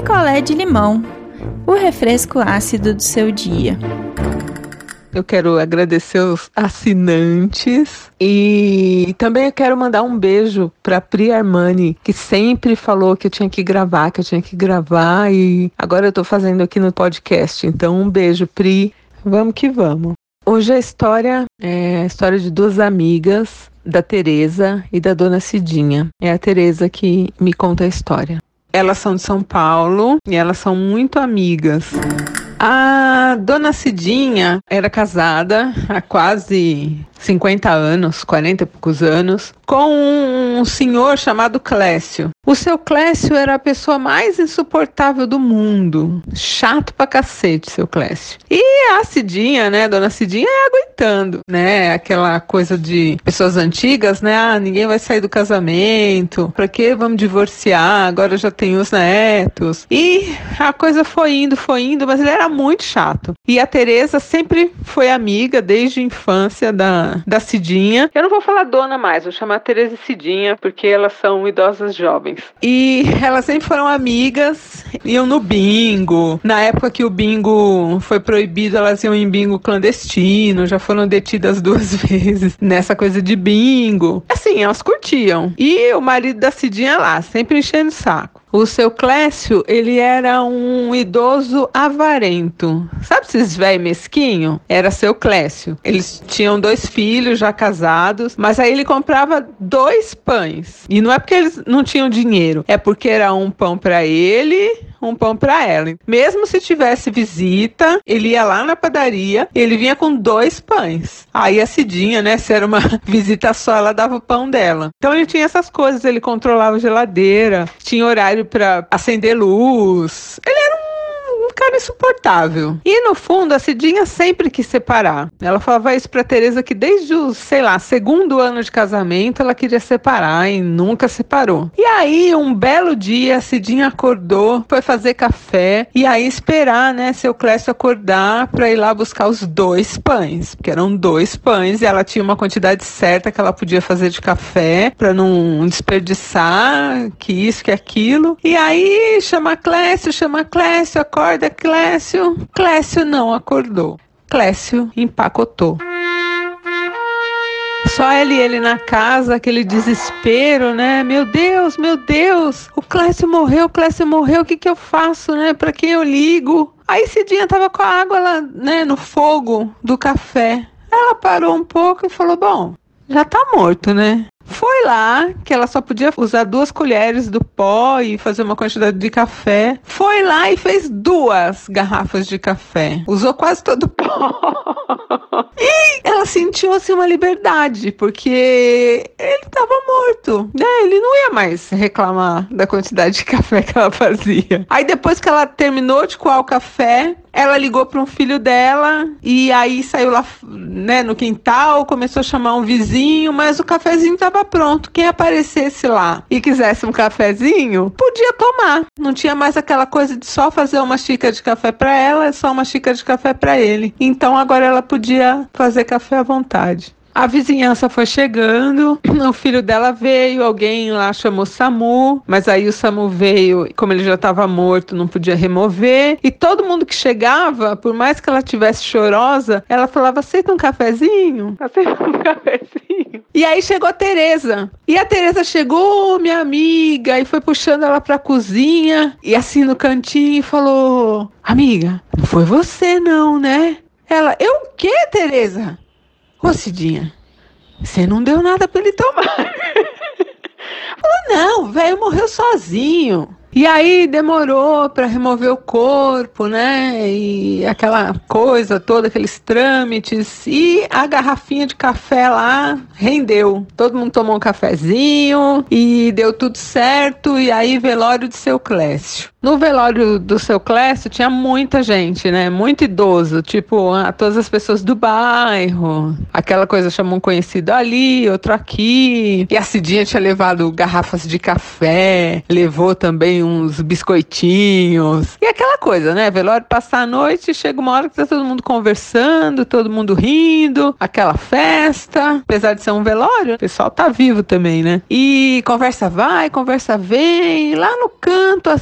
picolé de limão, o refresco ácido do seu dia. Eu quero agradecer os assinantes e também eu quero mandar um beijo para Pri Armani, que sempre falou que eu tinha que gravar e agora eu tô fazendo aqui no podcast. Então um beijo, Pri. Vamos que vamos. Hoje a história é a história de duas amigas, da Tereza e da Dona Cidinha. É a Tereza que me conta a história. Elas são de São Paulo e elas são muito amigas. A Dona Cidinha era casada há quase 50 anos, 40 e poucos anos, com um senhor chamado Clécio. O seu Clécio era a pessoa mais insuportável do mundo. Chato pra cacete, seu Clécio. E a Cidinha, né, Dona Cidinha ia aguentando, né, aquela coisa de pessoas antigas, né, ninguém vai sair do casamento, pra que vamos divorciar, agora já tem os netos. E a coisa foi indo, mas ele era muito chato. E a Tereza sempre foi amiga, desde a infância, da Cidinha. Eu não vou falar dona mais, vou chamar Tereza e Cidinha, porque elas são idosas jovens. E elas sempre foram amigas, iam no bingo. Na época que o bingo foi proibido, elas iam em bingo clandestino, já foram detidas 2 vezes nessa coisa de bingo. Assim, elas curtiam. E o marido da Cidinha lá, sempre enchendo o saco. O seu Clécio, ele era um idoso avarento. Sabe esses velho mesquinho? Era seu Clécio. Eles tinham 2 filhos já casados, mas aí ele comprava 2 pães. E não é porque eles não tinham dinheiro, é porque era um pão para ele, um pão para ela. Mesmo se tivesse visita, ele ia lá na padaria, ele vinha com 2 pães. Aí a Cidinha, né, se era uma visita só, ela dava o pão dela. Então ele tinha essas coisas, ele controlava a geladeira, tinha horário para acender luz. Ele era um cara insuportável. E no fundo a Cidinha sempre quis separar. Ela falava isso pra Tereza que desde o, 2º ano de casamento ela queria separar e nunca separou. E aí um belo dia a Cidinha acordou, foi fazer café e aí esperar, né, seu Clécio acordar pra ir lá buscar os 2 pães, porque eram 2 pães e ela tinha uma quantidade certa que ela podia fazer de café pra não desperdiçar, que isso, que aquilo. E aí chama Clécio, acorda Clécio. Clécio não acordou. Clécio empacotou. Só ele na casa, aquele desespero, né? Meu Deus, o Clécio morreu, o que eu faço, né? Pra quem eu ligo? Aí Cidinha tava com a água lá, né, no fogo do café. Ela parou um pouco e falou, bom, já tá morto, né? Foi lá, que ela só podia usar 2 colheres do pó e fazer uma quantidade de café. Foi lá e fez 2 garrafas de café. Usou quase todo o pó. E ela sentiu assim uma liberdade, porque ele estava morto, né? Ele não ia mais reclamar da quantidade de café que ela fazia. Aí depois que ela terminou de coar o café, ela ligou para um filho dela e aí saiu lá, né, no quintal, começou a chamar um vizinho, mas o cafezinho estava pronto. Quem aparecesse lá e quisesse um cafezinho, podia tomar. Não tinha mais aquela coisa de só fazer uma xícara de café para ela, só uma xícara de café para ele. Então agora ela podia fazer café à vontade. A vizinhança foi chegando, o filho dela veio, alguém lá chamou SAMU, mas aí o SAMU veio, como ele já estava morto, não podia remover, e todo mundo que chegava, por mais que ela tivesse chorosa, ela falava, aceita um cafezinho? Aceita um cafezinho? E aí chegou a Tereza, e a Tereza chegou, minha amiga, e foi puxando ela pra cozinha, e assim no cantinho, falou, amiga, não foi você não, né? Ela, eu o quê, Tereza? Ô, Cidinha, você não deu nada pra ele tomar. Falou, não, o velho morreu sozinho. E aí demorou para remover o corpo, né? E aquela coisa toda, aqueles trâmites. E a garrafinha de café lá rendeu. Todo mundo tomou um cafezinho e deu tudo certo. E aí velório de seu Clécio. No velório do seu Clécio tinha muita gente, né? Muito idoso, tipo, todas as pessoas do bairro. Aquela coisa, chamou um conhecido ali, outro aqui. E a Cidinha tinha levado garrafas de café, levou também uns biscoitinhos. E aquela coisa, né? Velório passar a noite, chega uma hora que tá todo mundo conversando, todo mundo rindo, aquela festa. Apesar de ser um velório, o pessoal tá vivo também, né? E conversa vai, conversa vem, lá no canto assim,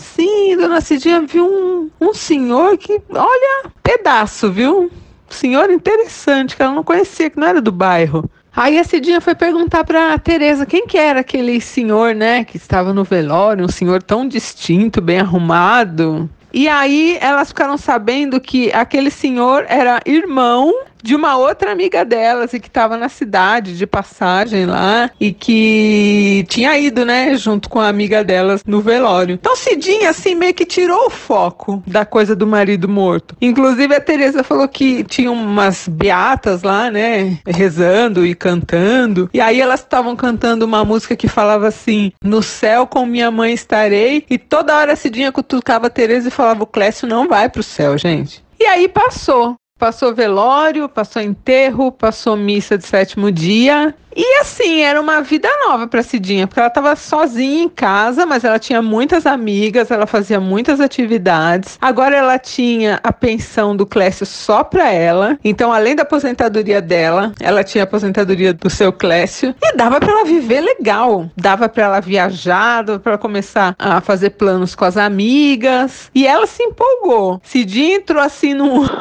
saindo, dona Cidinha viu um senhor que, olha, pedaço, viu? Senhor interessante, que ela não conhecia, que não era do bairro. Aí a Cidinha foi perguntar pra Tereza quem que era aquele senhor, né, que estava no velório, um senhor tão distinto, bem arrumado. E aí elas ficaram sabendo que aquele senhor era irmão de uma outra amiga delas e que estava na cidade de passagem lá e que tinha ido, né, junto com a amiga delas no velório. Então Cidinha, assim, meio que tirou o foco da coisa do marido morto. Inclusive a Tereza falou que tinha umas beatas lá, né, rezando e cantando. E aí elas estavam cantando uma música que falava assim: no céu com minha mãe estarei. E toda hora a Cidinha cutucava a Tereza e falava: o Clécio não vai pro céu, gente. E aí passou. Passou velório, passou enterro, passou missa de 7º dia. E assim, era uma vida nova pra Cidinha, porque ela estava sozinha em casa, mas ela tinha muitas amigas, ela fazia muitas atividades. Agora ela tinha a pensão do Clécio só pra ela. Então, além da aposentadoria dela, ela tinha a aposentadoria do seu Clécio. E dava pra ela viver legal. Dava pra ela viajar, dava pra ela começar a fazer planos com as amigas. E ela se empolgou. Cidinha entrou assim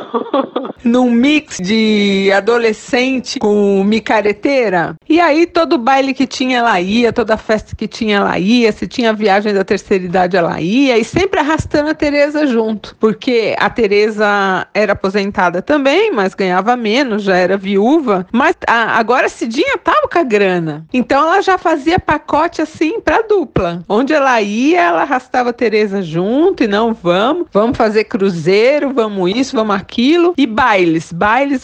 num mix de adolescente com micareteira. E aí todo baile que tinha ela ia, toda festa que tinha ela ia, se tinha viagem da terceira idade ela ia, e sempre arrastando a Tereza junto, porque a Tereza era aposentada também, mas ganhava menos, já era viúva, mas agora a Cidinha tava com a grana, então ela já fazia pacote assim pra dupla, onde ela ia, ela arrastava a Tereza junto, e não, vamos fazer cruzeiro, vamos isso, vamos aquilo, e bailes,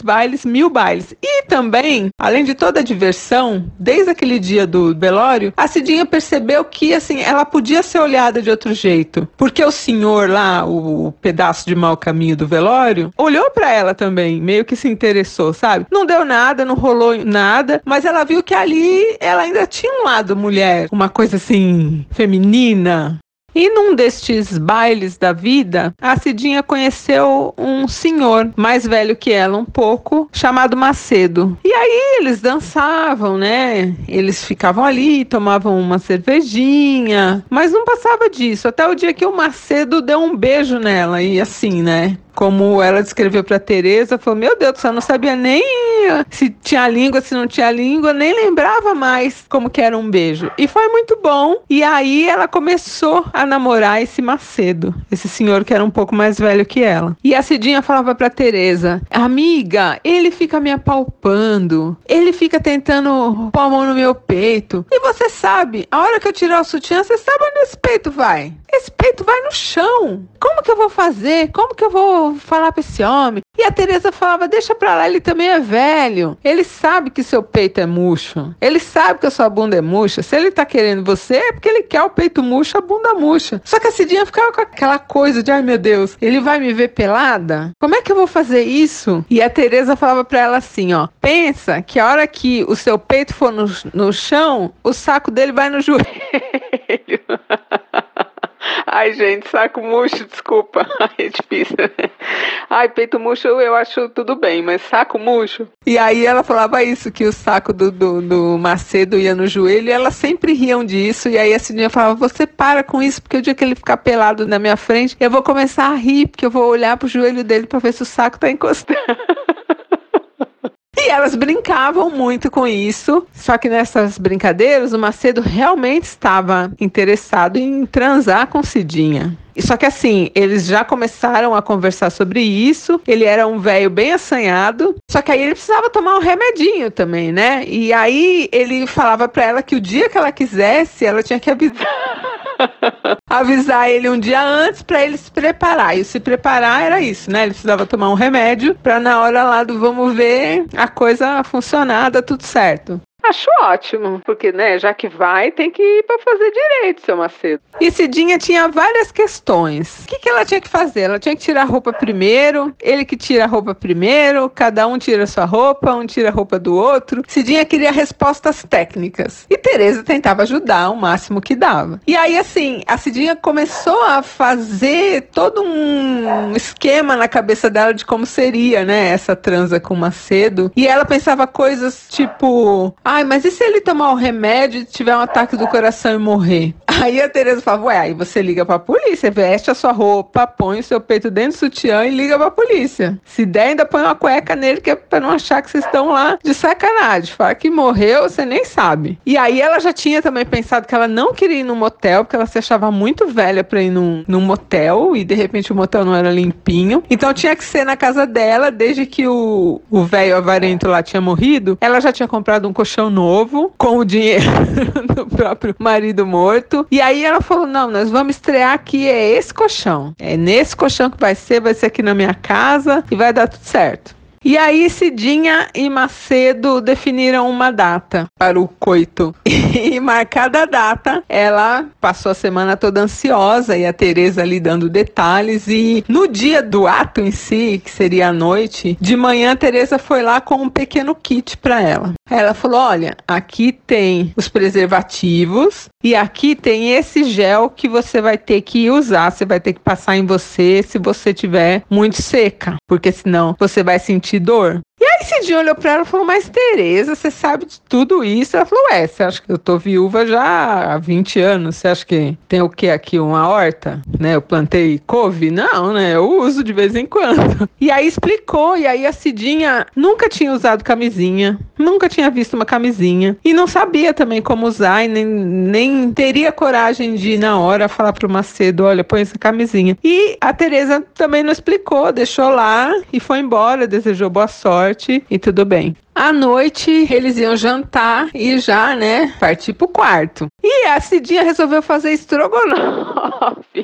1000 bailes, e também, além de toda a diversão, desde aquele dia do velório, a Cidinha percebeu que, assim, ela podia ser olhada de outro jeito. Porque o senhor lá, o pedaço de mau caminho do velório, olhou pra ela também, meio que se interessou, sabe? Não deu nada, não rolou nada, mas ela viu que ali ela ainda tinha um lado mulher, uma coisa assim, feminina. E num destes bailes da vida, a Cidinha conheceu um senhor mais velho que ela um pouco, chamado Macedo. E aí eles dançavam, né? Eles ficavam ali, tomavam uma cervejinha, mas não passava disso, até o dia que o Macedo deu um beijo nela, e assim, né? Como ela descreveu pra Tereza, falou: meu Deus do céu, não sabia nem se tinha língua, se não tinha língua, nem lembrava mais como que era um beijo. E foi muito bom. E aí ela começou a namorar esse Macedo, esse senhor que era um pouco mais velho que ela. E a Cidinha falava pra Tereza: amiga, ele fica me apalpando, ele fica tentando pôr a mão no meu peito. E você sabe, a hora que eu tirar o sutiã, você sabe onde esse peito vai? Esse peito vai no chão. Como que eu vou fazer? Como que eu vou falar pra esse homem? E a Tereza falava: deixa pra lá, ele também é velho. Ele sabe que seu peito é murcho. Ele sabe que a sua bunda é murcha. Se ele tá querendo você, é porque ele quer o peito murcho, a bunda murcha. Só que a Cidinha ficava com aquela coisa de: ai meu Deus, ele vai me ver pelada? Como é que eu vou fazer isso? E a Tereza falava pra ela assim, ó: pensa que a hora que o seu peito for no chão, o saco dele vai no joelho. Ai, gente, saco murcho, desculpa. É difícil, né? Ai, peito murcho eu acho tudo bem, mas saco murcho. E aí ela falava isso, que o saco do Macedo ia no joelho, e elas sempre riam disso. E aí a Cidinha falava: você para com isso, porque o dia que ele ficar pelado na minha frente, eu vou começar a rir, porque eu vou olhar pro joelho dele pra ver se o saco tá encostando. E elas brincavam muito com isso, só que nessas brincadeiras o Macedo realmente estava interessado em transar com Cidinha. Só que assim, eles já começaram a conversar sobre isso, ele era um velho bem assanhado, só que aí ele precisava tomar um remedinho também, né? E aí ele falava pra ela que o dia que ela quisesse, ela tinha que avisar ele um dia antes pra ele se preparar. E se preparar era isso, né? Ele precisava tomar um remédio pra na hora lá do vamos ver a coisa funcionar, dar tudo certo. Acho ótimo, porque, né, já que vai, tem que ir pra fazer direito, seu Macedo. E Cidinha tinha várias questões. O que ela tinha que fazer? Ela tinha que tirar a roupa primeiro, ele que tira a roupa primeiro, cada um tira a sua roupa, um tira a roupa do outro. Cidinha queria respostas técnicas. E Tereza tentava ajudar o máximo que dava. E aí, assim, a Cidinha começou a fazer todo um esquema na cabeça dela de como seria, né, essa transa com o Macedo. E ela pensava coisas tipo: ai, mas e se ele tomar o remédio e tiver um ataque do coração e morrer? Aí a Tereza falava, ué, aí você liga pra polícia, veste a sua roupa, põe o seu peito dentro do sutiã e liga pra polícia. Se der, ainda põe uma cueca nele, que é pra não achar que vocês estão lá de sacanagem. Fala que morreu, você nem sabe. E aí ela já tinha também pensado que ela não queria ir num motel, porque ela se achava muito velha pra ir num motel, e de repente o motel não era limpinho. Então tinha que ser na casa dela, desde que o velho avarento lá tinha morrido, ela já tinha comprado um colchão novo, com o dinheiro do próprio marido morto. E aí ela falou, não, nós vamos estrear aqui, é esse colchão. É nesse colchão que vai ser aqui na minha casa, e vai dar tudo certo. E aí Cidinha e Macedo definiram uma data para o coito. E marcada a data, ela passou a semana toda ansiosa, e a Tereza ali dando detalhes. E no dia do ato em si, que seria à noite, de manhã a Tereza foi lá com um pequeno kit para ela. Ela falou, olha, aqui tem os preservativos e aqui tem esse gel que você vai ter que usar, você vai ter que passar em você se você tiver muito seca, porque senão você vai sentir dor. E aí Cidinha olhou pra ela e falou, mas Tereza, você sabe de tudo isso? Ela falou, você acha que eu tô viúva já há 20 anos? Você acha que tem o que aqui, uma horta? Né? Eu plantei couve? Não, né? Eu uso de vez em quando. E aí explicou, e aí a Cidinha nunca tinha usado camisinha, nunca tinha visto uma camisinha, e não sabia também como usar, e nem teria coragem de ir na hora falar pro Macedo, olha, põe essa camisinha. E a Tereza também não explicou, deixou lá e foi embora, desejou boa sorte. E tudo bem. À noite, eles iam jantar e já, né, partir pro quarto. E a Cidinha resolveu fazer estrogonofe.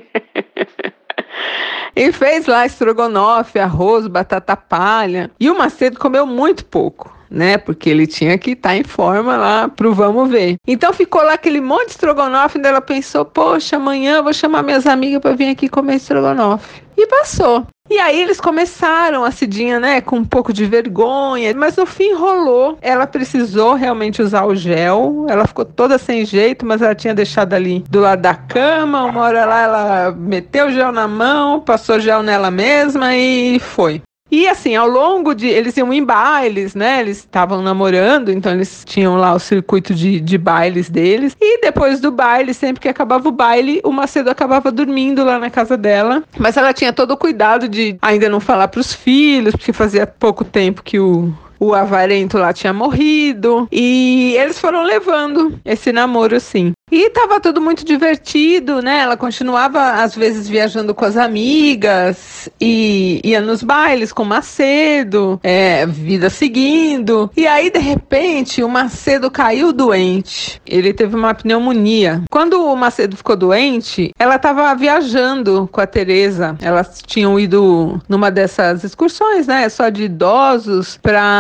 E fez lá estrogonofe, arroz, batata palha. E o Macedo comeu muito pouco, né? Porque ele tinha que estar em forma lá pro vamos ver. Então ficou lá aquele monte de estrogonofe, e ela pensou, poxa, amanhã eu vou chamar minhas amigas para vir aqui comer estrogonofe. E passou. E aí eles começaram, a Cidinha, né, com um pouco de vergonha, mas no fim rolou. Ela precisou realmente usar o gel, ela ficou toda sem jeito, mas ela tinha deixado ali do lado da cama. Uma hora lá ela meteu o gel na mão, passou gel nela mesma e foi. E assim, ao longo de... Eles iam em bailes, né? Eles estavam namorando, então eles tinham lá o circuito de bailes deles. E depois do baile, sempre que acabava o baile, o Macedo acabava dormindo lá na casa dela. Mas ela tinha todo o cuidado de ainda não falar pros filhos, porque fazia pouco tempo que o avarento lá tinha morrido. E eles foram levando esse namoro, assim. E tava tudo muito divertido, né? Ela continuava, às vezes, viajando com as amigas e ia nos bailes com o Macedo, vida seguindo. E aí, de repente, o Macedo caiu doente. Ele teve uma pneumonia. Quando o Macedo ficou doente, ela tava viajando com a Tereza. Elas tinham ido numa dessas excursões, né? Só de idosos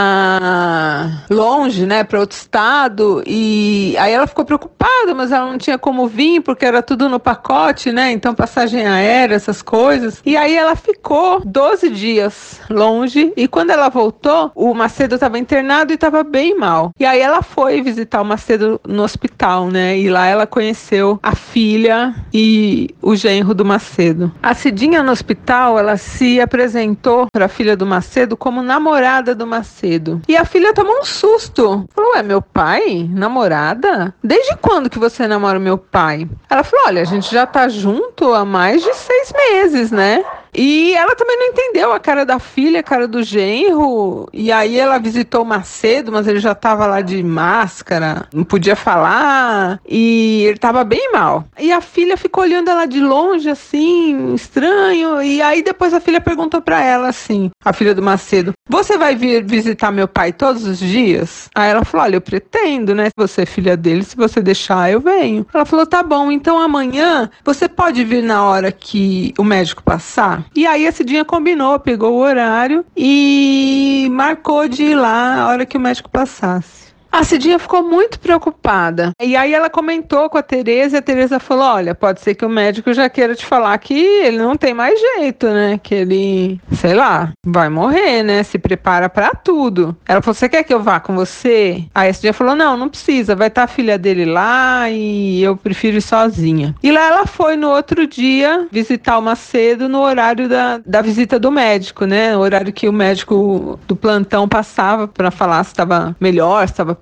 pra longe, né? Pra outro estado. E aí ela ficou preocupada, mas ela não tinha como vir, porque era tudo no pacote, né? Então passagem aérea, essas coisas. E aí ela ficou 12 dias longe, e quando ela voltou, o Macedo estava internado e estava bem mal. E aí ela foi visitar o Macedo no hospital, né? E lá ela conheceu a filha e o genro do Macedo. A Cidinha no hospital, ela se apresentou para a filha do Macedo como namorada do Macedo. E a filha tomou um susto. Falou, meu pai? Namorada? Desde quando que você namora meu pai? Ela falou, olha, a gente já tá junto há mais de 6 meses, né? E ela também não entendeu a cara da filha, a cara do genro. E aí ela visitou o Macedo, mas ele já tava lá de máscara, não podia falar, e ele tava bem mal. E a filha ficou olhando ela de longe, assim, estranho. E aí depois a filha perguntou pra ela, assim, a filha do Macedo, você vai vir visitar meu pai todos os dias? Aí ela falou, olha, eu pretendo, né? Você é filha dele, se você deixar, eu venho. Ela falou, tá bom, então amanhã você pode vir na hora que o médico passar? E aí a Cidinha combinou, pegou o horário e marcou de ir lá a hora que o médico passasse. A Cidinha ficou muito preocupada. E aí ela comentou com a Tereza, e a Tereza falou, olha, pode ser que o médico já queira te falar que ele não tem mais jeito, né? Que ele, sei lá, vai morrer, né? Se prepara pra tudo. Ela falou, você quer que eu vá com você? Aí a Cidinha falou, não precisa, vai estar a filha dele lá e eu prefiro ir sozinha. E lá ela foi no outro dia visitar o Macedo no horário da visita do médico, né? O horário que o médico do plantão passava pra falar se estava melhor, se estava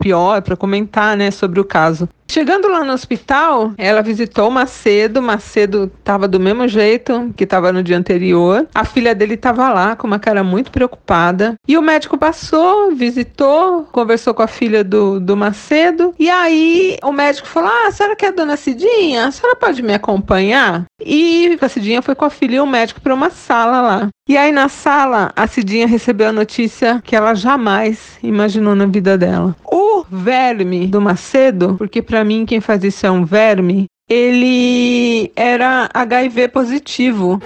pior, para comentar, né, sobre o caso. Chegando lá no hospital, ela visitou o Macedo estava do mesmo jeito que estava no dia anterior. A filha dele estava lá com uma cara muito preocupada. E o médico passou, visitou, conversou com a filha do Macedo. E aí o médico falou, a senhora quer a dona Cidinha? A senhora pode me acompanhar? E a Cidinha foi com a filha e o médico para uma sala lá. E aí na sala, a Cidinha recebeu a notícia que ela jamais imaginou na vida dela. O verme do Macedo, porque para mim quem faz isso é um verme, ele era HIV positivo.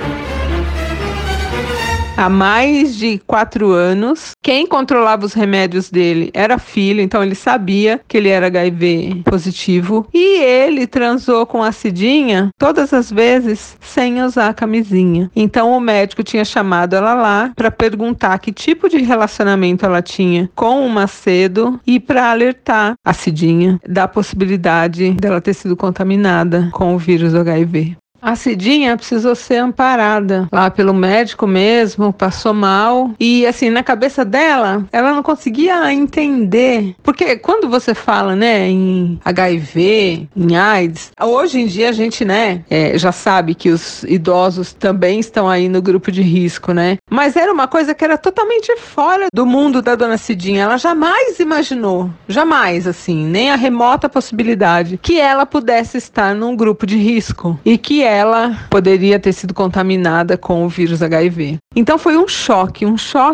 Há mais de 4 anos, quem controlava os remédios dele era a filha, então ele sabia que ele era HIV positivo. E ele transou com a Cidinha todas as vezes sem usar a camisinha. Então o médico tinha chamado ela lá para perguntar que tipo de relacionamento ela tinha com o Macedo e para alertar a Cidinha da possibilidade dela ter sido contaminada com o vírus do HIV. A Cidinha precisou ser amparada lá pelo médico mesmo, passou mal. E assim, na cabeça dela, ela não conseguia entender. Porque quando você fala, né, em HIV, em AIDS, hoje em dia a gente, né, já sabe que os idosos também estão aí no grupo de risco, né? Mas era uma coisa que era totalmente fora do mundo da dona Cidinha. Ela jamais imaginou, jamais, assim, nem a remota possibilidade que ela pudesse estar num grupo de risco. E que ela poderia ter sido contaminada com o vírus HIV. Então foi um choque,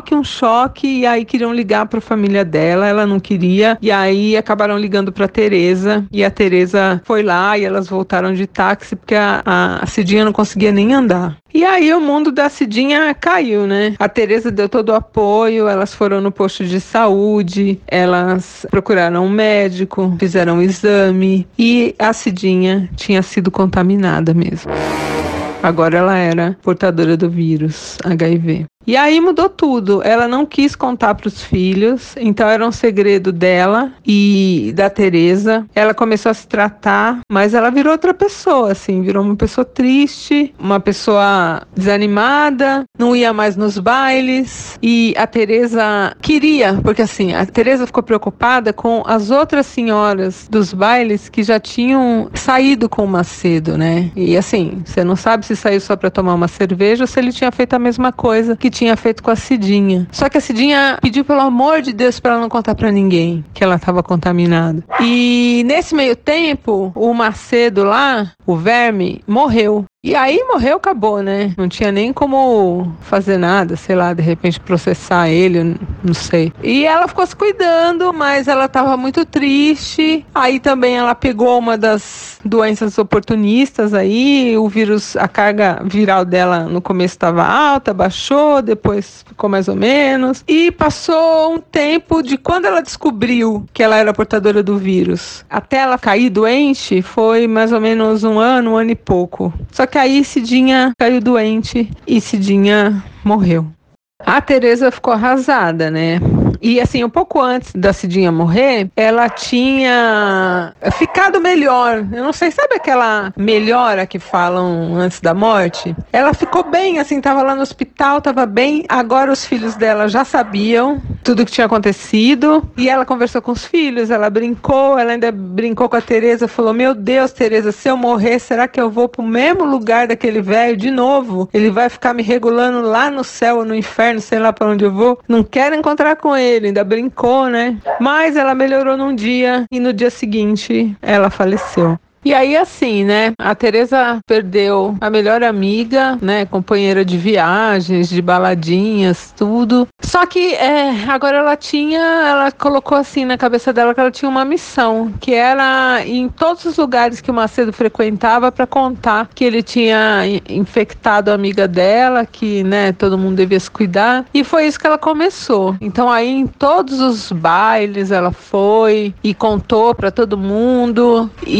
e aí queriam ligar para a família dela, ela não queria, e aí acabaram ligando para a Tereza, e a Tereza foi lá e elas voltaram de táxi, porque a Cidinha não conseguia nem andar. E aí o mundo da Cidinha caiu, né? A Tereza deu todo o apoio, elas foram no posto de saúde, elas procuraram um médico, fizeram um exame, e a Cidinha tinha sido contaminada mesmo. Agora ela era portadora do vírus HIV. E aí mudou tudo. Ela não quis contar para os filhos, então era um segredo dela e da Tereza. Ela começou a se tratar, mas ela virou outra pessoa, assim, virou uma pessoa triste, uma pessoa desanimada, não ia mais nos bailes. E a Tereza queria, porque assim, a Tereza ficou preocupada com as outras senhoras dos bailes que já tinham saído com o Macedo, né? E assim, você não sabe se saiu só para tomar uma cerveja ou se ele tinha feito a mesma coisa que tinha feito com a Cidinha. Só que a Cidinha pediu pelo amor de Deus para ela não contar para ninguém que ela estava contaminada. E nesse meio tempo, o Macedo lá, o verme, morreu. E aí morreu, acabou, né? Não tinha nem como fazer nada, sei lá, de repente processar ele, não sei. E ela ficou se cuidando, mas ela estava muito triste. Aí também ela pegou uma das doenças oportunistas aí, o vírus, a carga viral dela no começo estava alta, baixou, depois ficou mais ou menos. E passou um tempo de quando ela descobriu que ela era portadora do vírus até ela cair doente, foi mais ou menos um ano e pouco. Só que aí Cidinha caiu doente e Cidinha morreu. A Tereza ficou arrasada, né? E assim, um pouco antes da Cidinha morrer, ela tinha ficado melhor. Eu não sei, sabe aquela melhora que falam antes da morte? Ela ficou bem, assim, tava lá no hospital, tava bem. Agora os filhos dela já sabiam tudo que tinha acontecido. E ela conversou com os filhos, ela ainda brincou com a Tereza, falou, meu Deus, Tereza, se eu morrer, será que eu vou pro mesmo lugar daquele velho de novo? Ele vai ficar me regulando lá no céu ou no inferno, sei lá pra onde eu vou. Não quero encontrar com ele. Ainda brincou, né? Mas ela melhorou num dia e no dia seguinte ela faleceu. E aí assim, né, a Tereza perdeu a melhor amiga, né, companheira de viagens, de baladinhas, tudo. Só que agora ela colocou assim na cabeça dela que ela tinha uma missão, que era em todos os lugares que o Macedo frequentava para contar que ele tinha infectado a amiga dela, que, né, todo mundo devia se cuidar. E foi isso que ela começou. Então aí em todos os bailes ela foi e contou para todo mundo e começou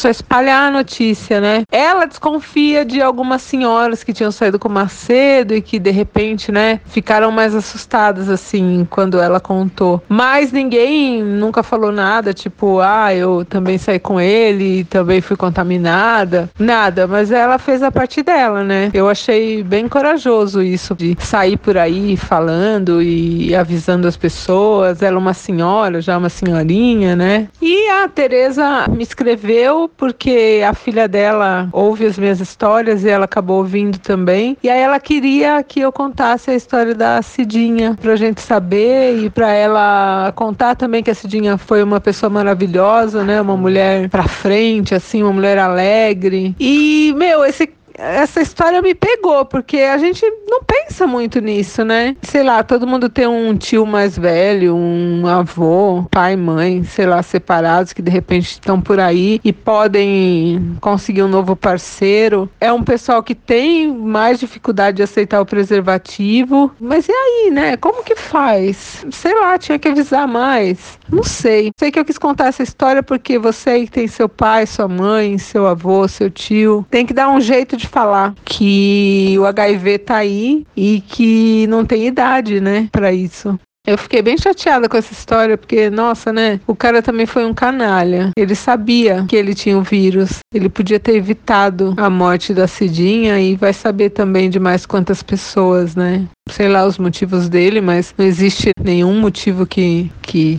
a espalhar a notícia, né? Ela desconfia de algumas senhoras que tinham saído com o Macedo e que de repente, né, ficaram mais assustadas assim quando ela contou. Mas ninguém nunca falou nada, tipo, eu também saí com ele, também fui contaminada, nada, mas ela fez a parte dela, né? Eu achei bem corajoso isso de sair por aí falando e avisando as pessoas. Ela é uma senhora, já uma senhorinha, né? E a Tereza me escreveu porque a filha dela ouve as minhas histórias e ela acabou ouvindo também. E aí ela queria que eu contasse a história da Cidinha pra gente saber e pra ela contar também que a Cidinha foi uma pessoa maravilhosa, né? Uma mulher pra frente, assim, uma mulher alegre. E, essa história me pegou, porque a gente não pensa muito nisso, né? Sei lá, todo mundo tem um tio mais velho, um avô, pai, mãe, sei lá, separados, que de repente estão por aí e podem conseguir um novo parceiro. É um pessoal que tem mais dificuldade de aceitar o preservativo. Mas e aí, né? Como que faz? Sei lá, tinha que avisar mais. Não sei. Sei que eu quis contar essa história porque você que tem seu pai, sua mãe, seu avô, seu tio, tem que dar um jeito de falar que o HIV tá aí e que não tem idade, né, pra isso. Eu fiquei bem chateada com essa história, porque, nossa, né, o cara também foi um canalha. Ele sabia que ele tinha o vírus. Ele podia ter evitado a morte da Cidinha e vai saber também de mais quantas pessoas, né. Sei lá os motivos dele, mas não existe nenhum motivo que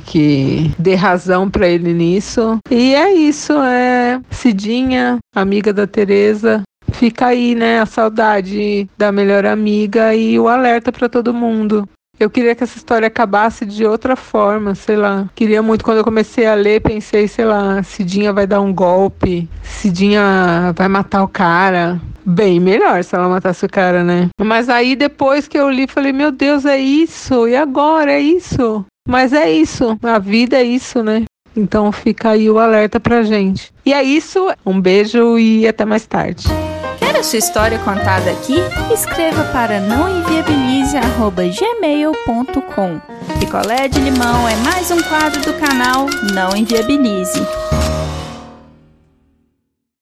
dê razão pra ele nisso. E é isso, Cidinha, amiga da Tereza. Fica aí, né, a saudade da melhor amiga e o alerta pra todo mundo. Eu queria que essa história acabasse de outra forma, sei lá. Queria muito, quando eu comecei a ler, pensei, sei lá, Cidinha vai dar um golpe, Cidinha vai matar o cara. Bem melhor se ela matasse o cara, né? Mas aí depois que eu li, falei, meu Deus, é isso? E agora? É isso? Mas é isso, a vida é isso, né? Então fica aí o alerta pra gente. E é isso, um beijo e até mais tarde. Quer a sua história contada aqui? Escreva para nãoenviabilize@gmail.com. Picolé de limão é mais um quadro do canal Não Enviabilize.